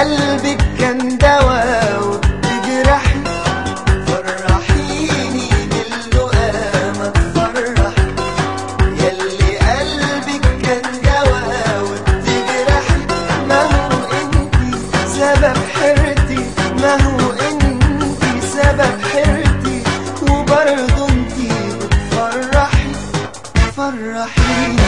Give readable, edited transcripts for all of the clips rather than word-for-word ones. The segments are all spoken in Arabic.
قلبك كان دوا وبتجرحي، فرحيني باللقامة تفرحي. ياللي قلبك كان دوا وبتجرحي، ما هو انتي سبب حيرتي، ما هو انتي سبب حيرتي، وبرضه انتي بتفرحي فرحيني.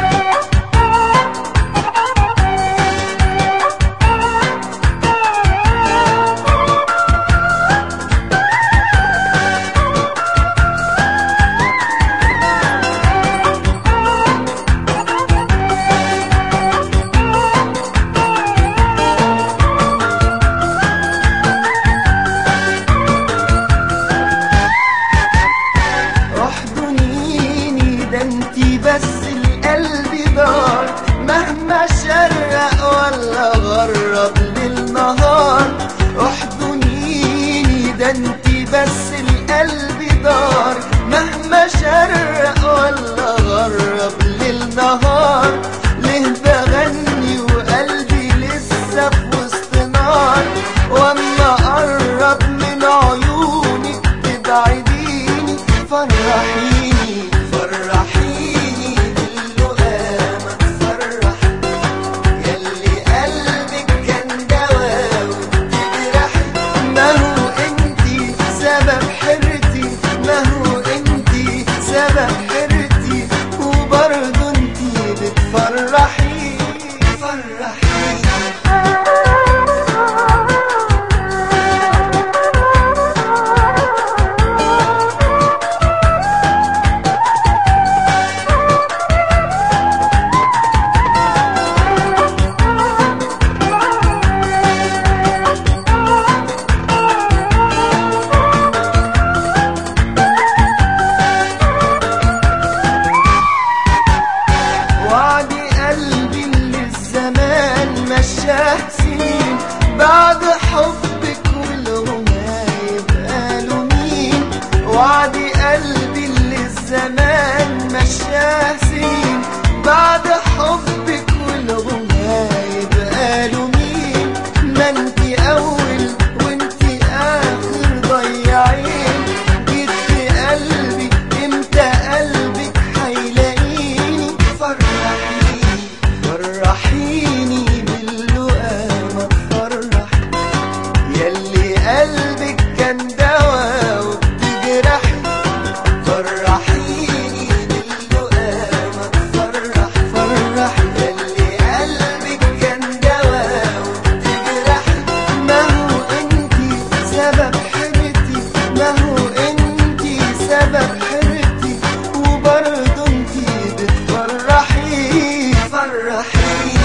انتي بس القلب دار، مهما شرق ولا غرب للنهار. احضنيني ده انتي بس القلب دار، مهما شرق ولا غرب للنهار. ليه بغني وقلبي لسه في وسط نار، واما اقرب من عيونك تبعديني. فرحيني فرحيني باللقامة تفرحي. ياللي قلبك كان دوا وبتجرحي، ما هو انتي سبب حيرتي، ما هو انتي سبب حيرتي، وبرضه انتي بتفرحي فرحيني. مشاه سنين بعد حبك والغنى يبقى له مين. وعدي قلبي اللي الزمان مشاه سنين بعد حبك والغنى يبقى له مين. ما انتي اول وانتي اخر ضيعين، جيت في قلبي امتى قلبك هيلاقيني. فرحيني فرحيني قلبك كان دوا وبتجرحي، فرحيني باللقامة تفرحي فرحي. ياللي قلبك كان دوا وبتجرحي، ما هو انتي سبب حيرتي، ما هو انتي سبب حيرتي، وبرضه انتي بتفرحي فرحيني.